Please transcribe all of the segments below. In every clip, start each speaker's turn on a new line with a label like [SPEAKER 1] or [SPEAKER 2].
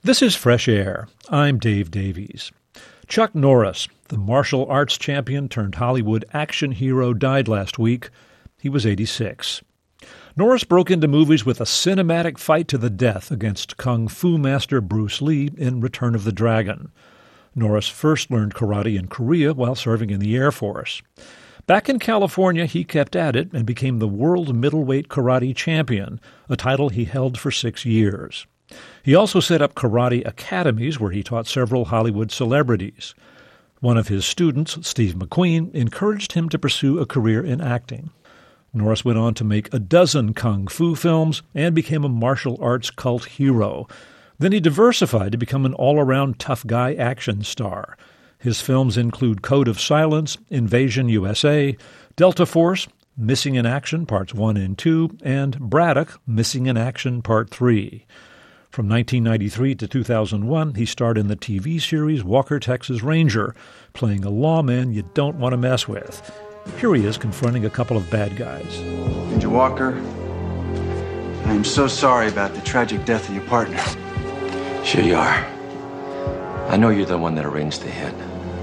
[SPEAKER 1] This is Fresh Air. I'm Dave Davies. Chuck Norris, the martial arts champion turned Hollywood action hero, died last week. He was 86. Norris broke into movies with a cinematic fight to the death against Kung Fu master Bruce Lee in Return of the Dragon. Norris first learned karate in Korea while serving in the Air Force. Back in California, he kept at it and became the world middleweight karate champion, a title he held for 6 years. He also set up karate academies where he taught several Hollywood celebrities. One of his students, Steve McQueen, encouraged him to pursue a career in acting. Norris went on to make a dozen kung fu films and became a martial arts cult hero. Then he diversified to become an all-around tough guy action star. His films include Code of Silence, Invasion USA, Delta Force, Missing in Action Parts 1 and 2, and Braddock, Missing in Action Part 3. From 1993 to 2001, he starred in the TV series Walker, Texas Ranger, playing a lawman you don't want to mess with. Here he is confronting a couple of bad guys.
[SPEAKER 2] Ranger Walker, I am so sorry about the tragic death of your partner.
[SPEAKER 3] Sure you are. I know you're the one that arranged the hit.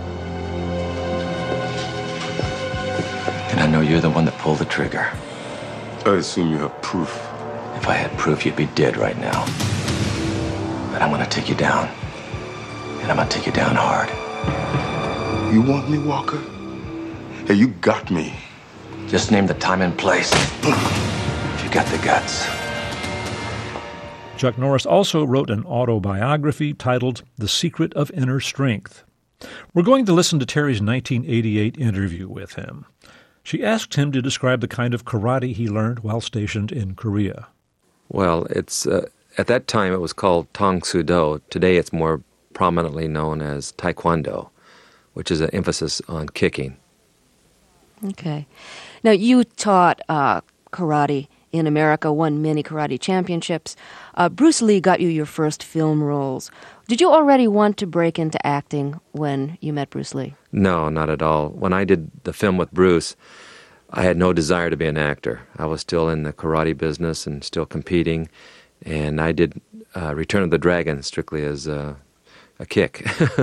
[SPEAKER 3] And I know you're the one that pulled the trigger.
[SPEAKER 4] I assume you have proof.
[SPEAKER 3] If I had proof, you'd be dead right now. But I'm gonna take you down. And I'm gonna take you down hard.
[SPEAKER 4] You want me, Walker? Hey, you got me.
[SPEAKER 3] Just name the time and place. If you got the guts.
[SPEAKER 1] Chuck Norris also wrote an autobiography titled The Secret of Inner Strength. We're going to listen to Terry's 1988 interview with him. She asked him to describe the kind of karate he learned while stationed in Korea.
[SPEAKER 5] Well, it's at that time it was called Tang Soo Do. Today it's more prominently known as Taekwondo, which is an emphasis on kicking.
[SPEAKER 6] Okay. Now, you taught karate in America, won many karate championships. Bruce Lee got you your first film roles. Did you already want to break into acting when you met Bruce Lee?
[SPEAKER 5] No, not at all. When I did the film with Bruce, I had no desire to be an actor. I was still in the karate business and still competing, and I did Return of the Dragon strictly as a kick.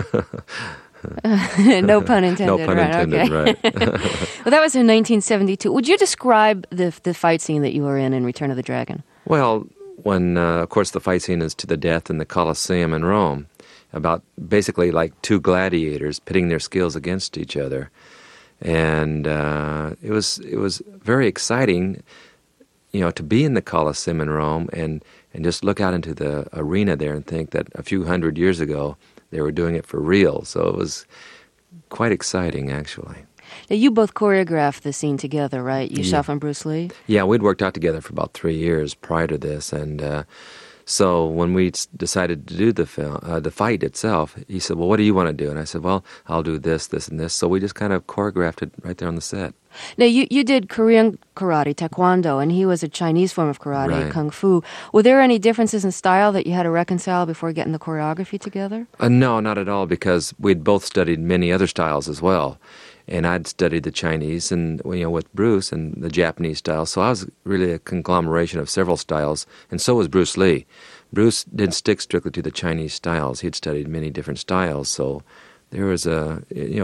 [SPEAKER 6] No pun intended.
[SPEAKER 5] No pun intended,
[SPEAKER 6] okay.
[SPEAKER 5] right.
[SPEAKER 6] Well, that was in 1972. Would you describe the fight scene that you were in Return of the Dragon?
[SPEAKER 5] Well, when, of course, the fight scene is to the death in the Colosseum in Rome, about basically like two gladiators pitting their skills against each other. And it was very exciting, to be in the Colosseum in Rome and just look out into the arena there and think that a few hundred years ago they were doing it for real. So it was quite exciting, actually.
[SPEAKER 6] Now, you both choreographed the scene together, right? Yourself and Bruce Lee?
[SPEAKER 5] Yeah, we'd worked out together for about 3 years prior to this, and so when we decided to do the film, the fight itself, he said, "Well, what do you want to do?" And I said, "Well, I'll do this, this, and this." So we just kind of choreographed it right there on the set.
[SPEAKER 6] Now, you did Korean karate, Taekwondo, and he was a Chinese form of karate,
[SPEAKER 5] Right.
[SPEAKER 6] Kung Fu. Were there any differences in style that you had to reconcile before getting the choreography together?
[SPEAKER 5] No, not at all, because we'd both studied many other styles as well. And I'd studied the Chinese and, with Bruce and the Japanese style. So I was really a conglomeration of several styles, and so was Bruce Lee. Bruce didn't stick strictly to the Chinese styles. He'd studied many different styles. So there was a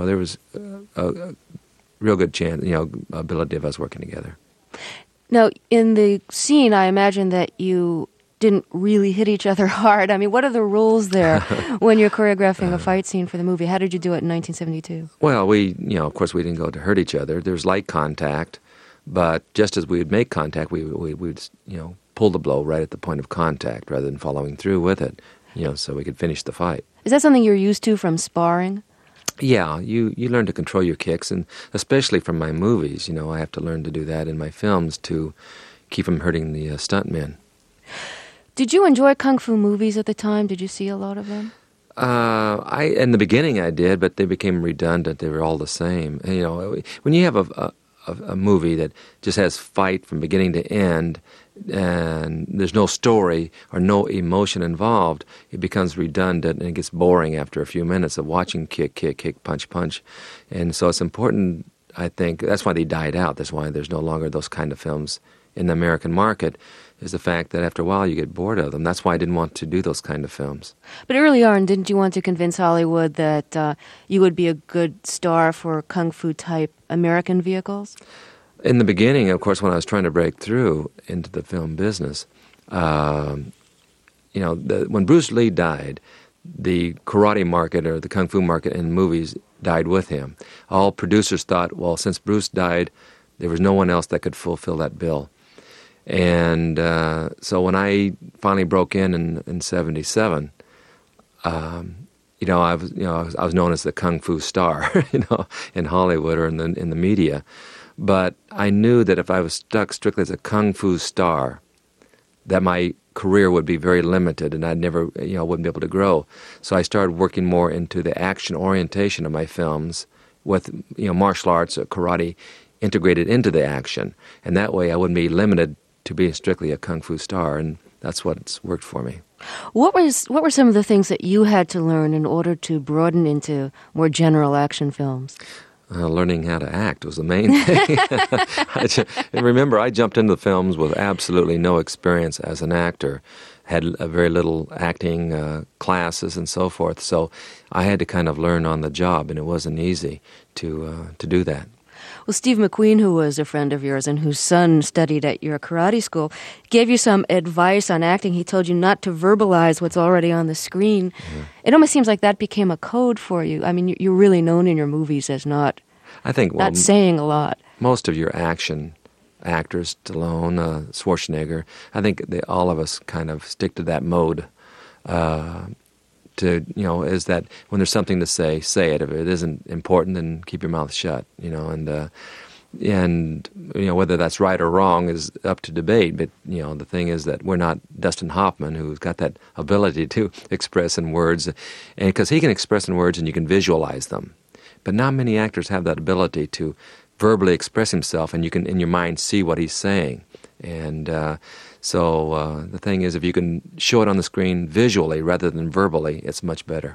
[SPEAKER 5] real good chance, ability of us working together.
[SPEAKER 6] Now, in the scene, I imagine that you didn't really hit each other hard. I mean, what are the rules there when you're choreographing a fight scene for the movie? How did you do it in 1972?
[SPEAKER 5] Well, of course, we didn't go to hurt each other. There was light contact, but just as we would make contact, we would, pull the blow right at the point of contact rather than following through with it, so we could finish the fight.
[SPEAKER 6] Is that something you're used to from sparring?
[SPEAKER 5] Yeah, you learn to control your kicks, and especially from my movies, I have to learn to do that in my films to keep from hurting the stuntmen.
[SPEAKER 6] Did you enjoy Kung Fu movies at the time? Did you see a lot of them?
[SPEAKER 5] In the beginning I did, but they became redundant. They were all the same. When you have a movie that just has fight from beginning to end, and there's no story or no emotion involved, it becomes redundant and it gets boring after a few minutes of watching kick, punch, punch. And so it's important, I think, that's why they died out. That's why there's no longer those kind of films in the American market. is the fact that after a while you get bored of them. That's why I didn't want to do those kind of films.
[SPEAKER 6] But early on, didn't you want to convince Hollywood that you would be a good star for kung fu type American vehicles?
[SPEAKER 5] In the beginning, of course, when I was trying to break through into the film business, when Bruce Lee died, the karate market or the kung fu market in movies died with him. All producers thought, well, since Bruce died, there was no one else that could fulfill that bill. And so when I finally broke in 1977, I was known as the kung fu star, in Hollywood or in the media. But I knew that if I was stuck strictly as a kung fu star, that my career would be very limited and I'd never, wouldn't be able to grow. So I started working more into the action orientation of my films with, martial arts or karate integrated into the action. And that way I wouldn't be limited to being strictly a kung fu star, and that's what's worked for me.
[SPEAKER 6] What were some of the things that you had to learn in order to broaden into more general action films?
[SPEAKER 5] Learning how to act was the main thing. Remember, I jumped into the films with absolutely no experience as an actor, had very little acting classes and so forth. So I had to kind of learn on the job, and it wasn't easy to do that.
[SPEAKER 6] Well, Steve McQueen, who was a friend of yours and whose son studied at your karate school, gave you some advice on acting. He told you not to verbalize what's already on the screen. Mm-hmm. It almost seems like that became a code for you. I mean, you're really known in your movies as not saying a lot.
[SPEAKER 5] Most of your action actors, Stallone, Schwarzenegger, I think all of us kind of stick to that mode. Is that when there's something to say it. If it isn't important, then keep your mouth shut, and whether that's right or wrong is up to debate. But, the thing is that we're not Dustin Hoffman, who's got that ability to express in words, and because he can express in words and you can visualize them. But not many actors have that ability to verbally express himself, and you can, in your mind, see what he's saying. And so the thing is, if you can show it on the screen visually rather than verbally, it's much better.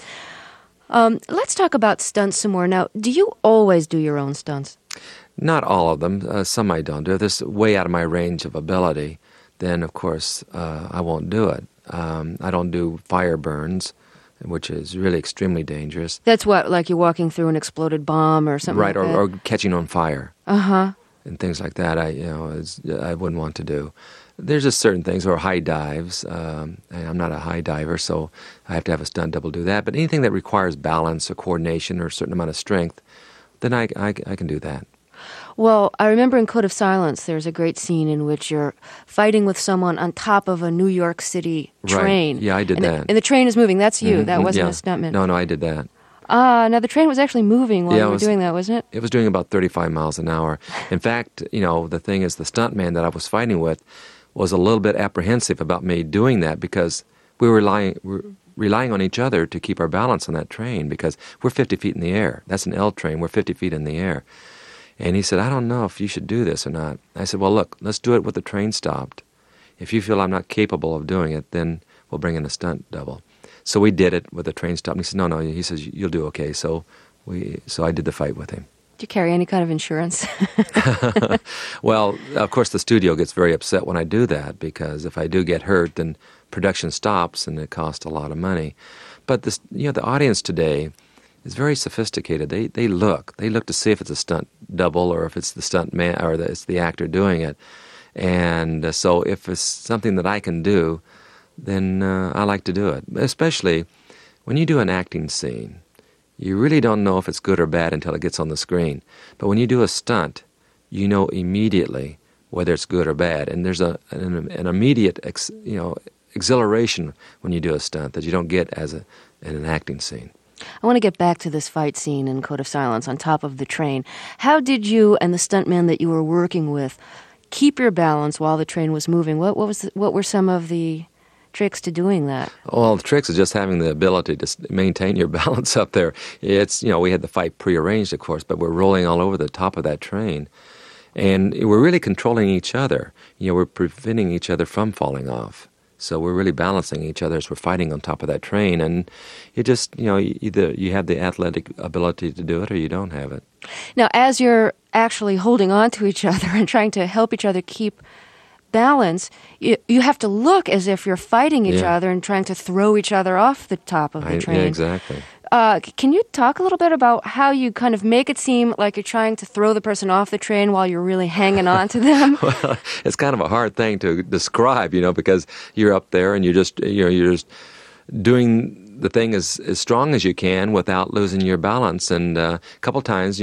[SPEAKER 6] Let's talk about stunts some more. Now, do you always do your own stunts?
[SPEAKER 5] Not all of them. Some I don't do. If this is way out of my range of ability, then, of course, I won't do it. I don't do fire burns, which is really extremely dangerous.
[SPEAKER 6] That's what, like you're walking through an exploded bomb or something
[SPEAKER 5] right,
[SPEAKER 6] like that?
[SPEAKER 5] Or catching on fire.
[SPEAKER 6] Uh-huh.
[SPEAKER 5] And things like that, I wouldn't want to do. There's just certain things, or high dives. And I'm not a high diver, so I have to have a stunt double do that. But anything that requires balance or coordination or a certain amount of strength, then I can do that.
[SPEAKER 6] Well, I remember in Code of Silence, there's a great scene in which you're fighting with someone on top of a New York City train.
[SPEAKER 5] Right. Yeah, I did that.
[SPEAKER 6] And the train is moving. That's you. Mm-hmm. That wasn't a stuntman.
[SPEAKER 5] No, I did that.
[SPEAKER 6] Now the train was actually moving while you were doing that, wasn't it?
[SPEAKER 5] It was doing about 35 miles an hour. In fact, the thing is, the stuntman that I was fighting with was a little bit apprehensive about me doing that because we were relying on each other to keep our balance on that train because we're 50 feet in the air. That's an L train. We're 50 feet in the air. And he said, I don't know if you should do this or not. I said, well, look, let's do it with the train stopped. If you feel I'm not capable of doing it, then we'll bring in a stunt double. So we did it with the train stop. And he said, no. He says, you'll do okay. So I did the fight with him.
[SPEAKER 6] Do you carry any kind of insurance?
[SPEAKER 5] Well, of course, the studio gets very upset when I do that because if I do get hurt, then production stops and it costs a lot of money. But the audience today is very sophisticated. They look to see if it's a stunt double or if it's the stunt man or it's the actor doing it. And so if it's something that I can do, then I like to do it. Especially when you do an acting scene, you really don't know if it's good or bad until it gets on the screen. But when you do a stunt, you know immediately whether it's good or bad. And there's an immediate exhilaration when you do a stunt that you don't get in an acting scene.
[SPEAKER 6] I want to get back to this fight scene in Code of Silence on top of the train. How did you and the stuntman that you were working with keep your balance while the train was moving? What were some of the tricks to doing that?
[SPEAKER 5] Well, the tricks is just having the ability to maintain your balance up there. It's, we had the fight prearranged, of course, but we're rolling all over the top of that train. And we're really controlling each other. We're preventing each other from falling off. So we're really balancing each other as we're fighting on top of that train. And it just, either you have the athletic ability to do it or you don't have it.
[SPEAKER 6] Now, as you're actually holding on to each other and trying to help each other keep balance, you have to look as if you're fighting each
[SPEAKER 5] Yeah.
[SPEAKER 6] other and trying to throw each other off the top of the train.
[SPEAKER 5] Yeah, exactly.
[SPEAKER 6] Can you talk a little bit about how you kind of make it seem like you're trying to throw the person off the train while you're really hanging on to them?
[SPEAKER 5] Well, it's kind of a hard thing to describe, because you're up there and you're just doing the thing as strong as you can without losing your balance. And a couple times,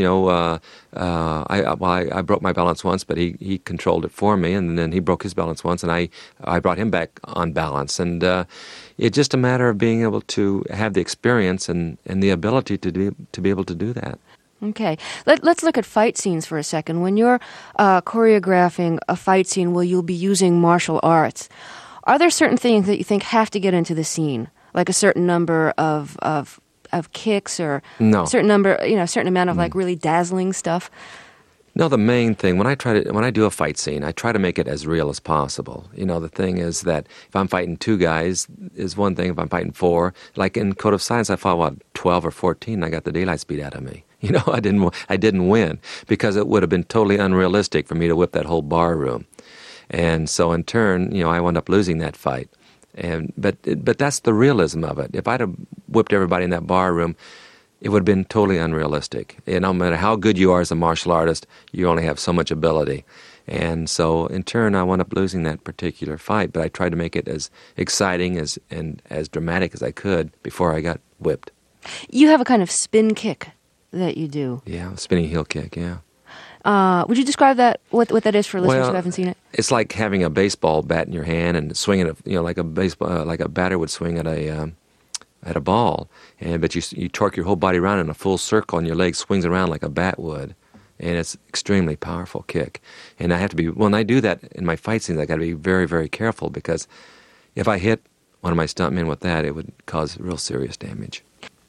[SPEAKER 5] I broke my balance once, but he controlled it for me, and then he broke his balance once, and I brought him back on balance. And it's just a matter of being able to have the experience and the ability to be able to do that.
[SPEAKER 6] Okay. Let's look at fight scenes for a second. When you're choreographing a fight scene where you'll be using martial arts, are there certain things that you think have to get into the scene? Like a certain number of kicks or
[SPEAKER 5] No.
[SPEAKER 6] a certain number, a certain amount of like really dazzling stuff?
[SPEAKER 5] No, the main thing, when I do a fight scene, I try to make it as real as possible. The thing is that if I'm fighting 2 guys is one thing. If I'm fighting 4, like in Code of Silence, I fought 12 or 14, and I got the daylights beat out of me. I didn't win because it would have been totally unrealistic for me to whip that whole bar room. And so in turn, I wound up losing that fight. But that's the realism of it. If I'd have whipped everybody in that bar room, it would have been totally unrealistic. No matter how good you are as a martial artist, you only have so much ability. And so in turn, I wound up losing that particular fight. But I tried to make it as exciting and as dramatic as I could before I got whipped.
[SPEAKER 6] You have a kind of spin kick that you do.
[SPEAKER 5] Yeah, spinning heel kick, yeah.
[SPEAKER 6] Would you describe that, what that is for listeners who haven't seen it?
[SPEAKER 5] It's like having a baseball bat in your hand and swinging it, like a baseball, like a batter would swing at a ball. But you torque your whole body around in a full circle, and your leg swings around like a bat would. And it's extremely powerful kick. And when I do that in my fight scenes, I got to be very, very careful, because if I hit one of my stuntmen with that, it would cause real serious damage.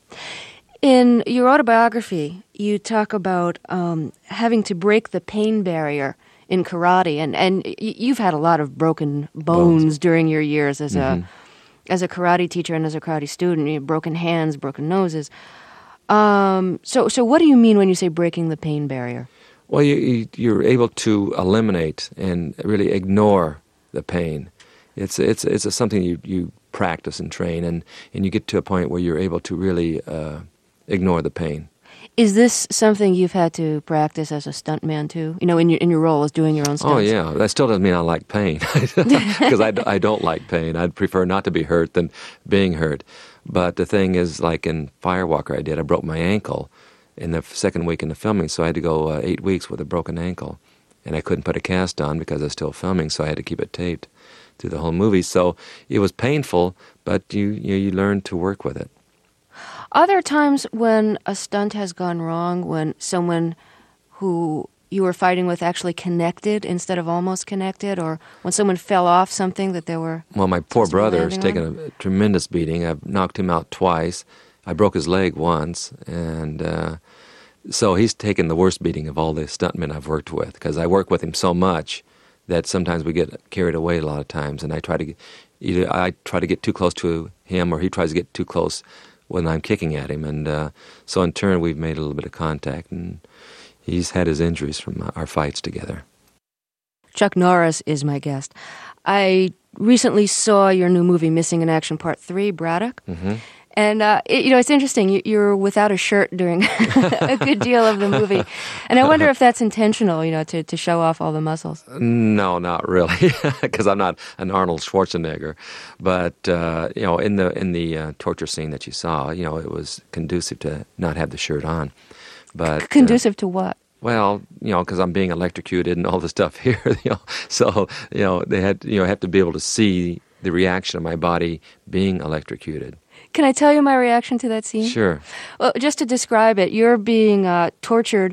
[SPEAKER 6] In your autobiography, you talk about having to break the pain barrier in karate, and you've had a lot of broken bones during your years as a karate teacher and as a karate student. You have broken hands, broken noses. So what do you mean when you say breaking the pain barrier?
[SPEAKER 5] Well, you're able to eliminate and really ignore the pain. It's something you practice and train, and you get to a point where you're able to really ignore the pain.
[SPEAKER 6] Is this something you've had to practice as a stuntman too? In your role as doing your own stunts?
[SPEAKER 5] Oh yeah, that still doesn't mean I like pain, because I don't like pain. I'd prefer not to be hurt than being hurt. But the thing is, like in Firewalker, I broke my ankle in the second week in the filming, so I had to go 8 weeks with a broken ankle, and I couldn't put a cast on because I was still filming, so I had to keep it taped through the whole movie. So it was painful, but you learn to work with it.
[SPEAKER 6] Are there times when a stunt has gone wrong, when someone who you were fighting with actually connected instead of almost connected, or when someone fell off something that they were...
[SPEAKER 5] Well, my poor brother has taken
[SPEAKER 6] on?
[SPEAKER 5] a tremendous beating. I've knocked him out twice. I broke his leg once, and so he's taken the worst beating of all the stuntmen I've worked with, because I work with him so much that sometimes we get carried away a lot of times, and I try to get too close to him, or he tries to get too close when I'm kicking at him, and so in turn we've made a little bit of contact, and he's had his injuries from our fights together.
[SPEAKER 6] Chuck Norris is my guest. I recently saw your new movie, Missing in Action Part 3, Braddock. Mm-hmm. And, it's interesting. You're without a shirt during a good deal of the movie. And I wonder if that's intentional, to show off all the muscles.
[SPEAKER 5] No, not really, because I'm not an Arnold Schwarzenegger. But, in the torture scene that you saw, it was conducive to not have the shirt on. But
[SPEAKER 6] conducive to what?
[SPEAKER 5] Well, because I'm being electrocuted and all the stuff here, so, they had, have to be able to see the reaction of my body being electrocuted.
[SPEAKER 6] Can I tell you my reaction to that scene?
[SPEAKER 5] Sure.
[SPEAKER 6] Well, just to describe it, you're being tortured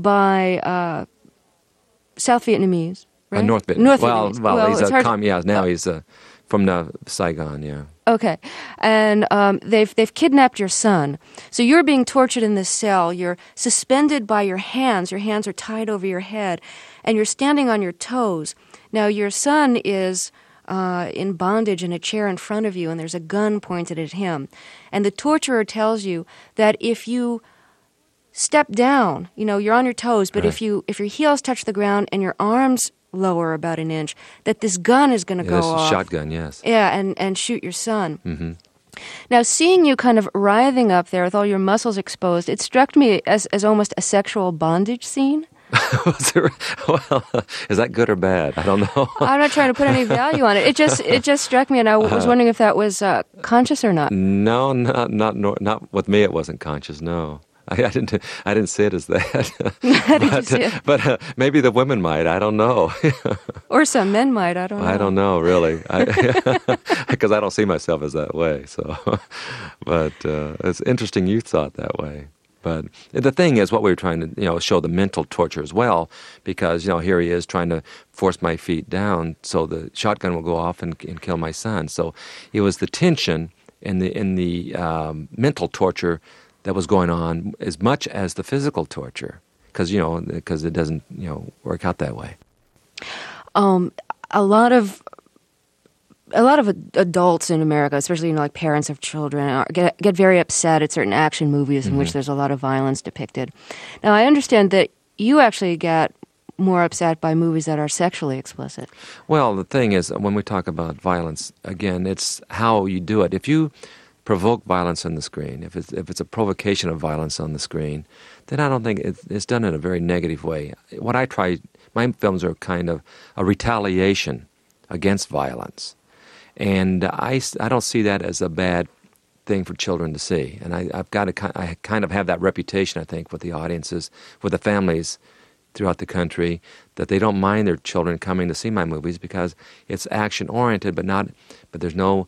[SPEAKER 6] by South Vietnamese, right?
[SPEAKER 5] North Vietnamese.
[SPEAKER 6] North Vietnamese.
[SPEAKER 5] Well, he's now he's from Saigon, yeah.
[SPEAKER 6] Okay, and they've kidnapped your son. So you're being tortured in this cell. You're suspended by your hands. Your hands are tied over your head, and you're standing on your toes. Now your son is in bondage in a chair in front of you, and there's a gun pointed at him. And the torturer tells you that if you step down, you're on your toes, but
[SPEAKER 5] right.
[SPEAKER 6] if your heels touch the ground and your arms lower about an inch, that this gun is going to go
[SPEAKER 5] This
[SPEAKER 6] off.
[SPEAKER 5] shotgun, yes.
[SPEAKER 6] Yeah, and shoot your son. Mm-hmm. Now, seeing you kind of writhing up there with all your muscles exposed, it struck me as almost a sexual bondage scene.
[SPEAKER 5] Well, is that good or bad? I don't know.
[SPEAKER 6] I'm not trying to put any value on it. It just struck me, and I was wondering if that was conscious or not.
[SPEAKER 5] No, not with me. It wasn't conscious. No, I didn't see it as that.
[SPEAKER 6] How did you see it?
[SPEAKER 5] But maybe the women might. I don't know.
[SPEAKER 6] Or some men might. I don't know.
[SPEAKER 5] I don't know really, because I don't see myself as that way. So, but it's interesting you thought that way. But the thing is, what we were trying to, show the mental torture as well, because, here he is trying to force my feet down so the shotgun will go off and kill my son. So it was the tension and the mental torture that was going on as much as the physical torture, because it doesn't, work out that way.
[SPEAKER 6] A lot of adults in America, especially like parents of children, get very upset at certain action movies in which there's a lot of violence depicted. Now, I understand that you actually get more upset by movies that are sexually explicit.
[SPEAKER 5] Well, the thing is, when we talk about violence, again, it's how you do it. If you provoke violence on the screen, if it's a provocation of violence on the screen, then I don't think it's done in a very negative way. What I try, my films are kind of a retaliation against violence. And I don't see that as a bad thing for children to see. And I kind of have that reputation, I think, with the audiences, with the families throughout the country, that they don't mind their children coming to see my movies because it's action-oriented, but there's no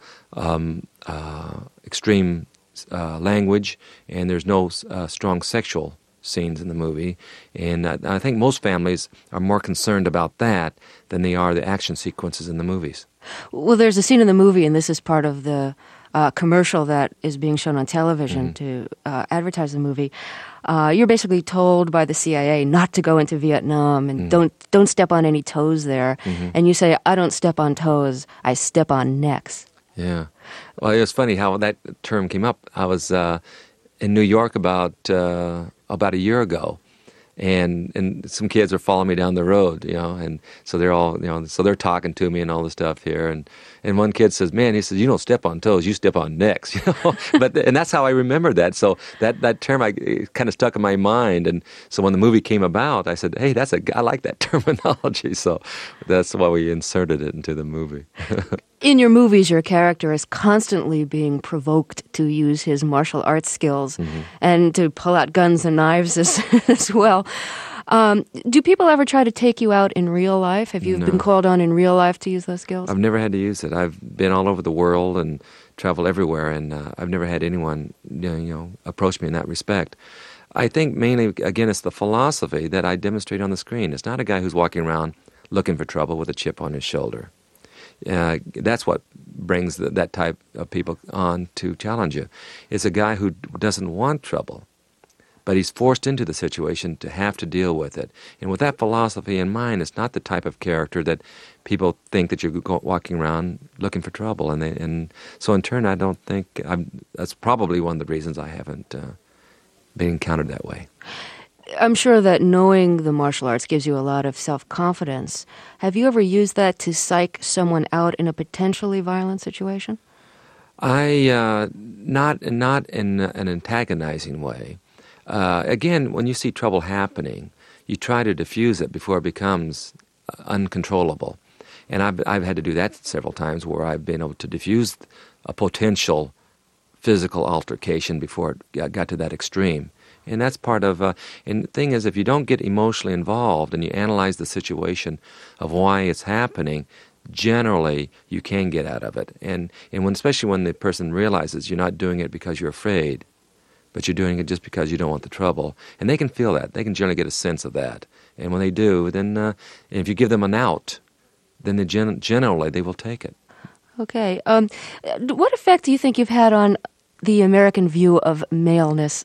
[SPEAKER 5] extreme language, and there's no strong sexual scenes in the movie. And I think most families are more concerned about that than they are the action sequences in the movies.
[SPEAKER 6] Well, there's a scene in the movie, and this is part of the commercial that is being shown on television to advertise the movie. You're basically told by the CIA not to go into Vietnam and don't step on any toes there. And you say, "I don't step on toes, I step on necks."
[SPEAKER 5] Yeah. Well, it was funny how that term came up. I was in New York about a year ago, and some kids are following me down the road, and so they're all, so they're talking to me and all the stuff here, and one kid says, "Man," he says, "you don't step on toes, you step on necks," and that's how I remember that. So that term kind of stuck in my mind, and so when the movie came about, I said, "Hey, I like that terminology," so that's why we inserted it into the movie.
[SPEAKER 6] In your movies, your character is constantly being provoked to use his martial arts skills and to pull out guns and knives as well. Do people ever try to take you out in real life? Have you been called on in real life to use those skills?
[SPEAKER 5] I've never had to use it. I've been all over the world and traveled everywhere, and I've never had anyone approach me in that respect. I think mainly, again, it's the philosophy that I demonstrate on the screen. It's not a guy who's walking around looking for trouble with a chip on his shoulder. That's what brings that type of people on to challenge you. It's a guy who doesn't want trouble, but he's forced into the situation to have to deal with it. And with that philosophy in mind, it's not the type of character that people think that you're walking around looking for trouble. And so in turn, I don't think that's probably one of the reasons I haven't been encountered that way.
[SPEAKER 6] I'm sure that knowing the martial arts gives you a lot of self-confidence. Have you ever used that to psych someone out in a potentially violent situation?
[SPEAKER 5] Not in an antagonizing way. Again, when you see trouble happening, you try to diffuse it before it becomes uncontrollable. And I've had to do that several times, where I've been able to diffuse a potential physical altercation before it got to that extreme. And that's part of, and the thing is, if you don't get emotionally involved and you analyze the situation of why it's happening, generally you can get out of it. And especially when the person realizes you're not doing it because you're afraid, but you're doing it just because you don't want the trouble. And they can feel that. They can generally get a sense of that. And when they do, then if you give them an out, then generally they will take it.
[SPEAKER 6] Okay. What effect do you think you've had on the American view of maleness?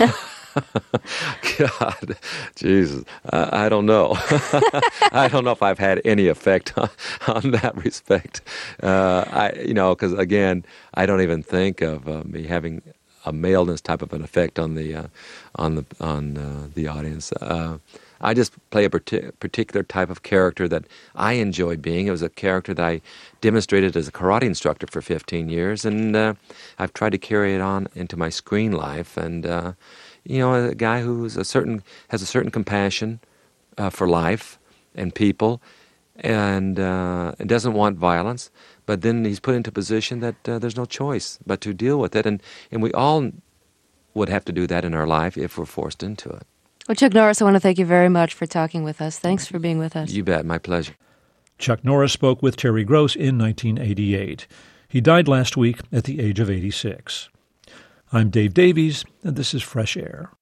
[SPEAKER 5] God, Jesus, I don't know. I don't know if I've had any effect on that respect. Because again, I don't even think of me having a maleness type of an effect on the audience. I just play a particular type of character that I enjoy being. It was a character that I demonstrated as a karate instructor for 15 years, and I've tried to carry it on into my screen life. And a guy who's has a certain compassion for life and people, and doesn't want violence. But then he's put into a position that there's no choice but to deal with it, and we all would have to do that in our life if we're forced into it.
[SPEAKER 6] Well, Chuck Norris, I want to thank you very much for talking with us. Thanks for being with us.
[SPEAKER 5] You bet. My pleasure.
[SPEAKER 1] Chuck Norris spoke with Terry Gross in 1988. He died last week at the age of 86. I'm Dave Davies, and this is Fresh Air.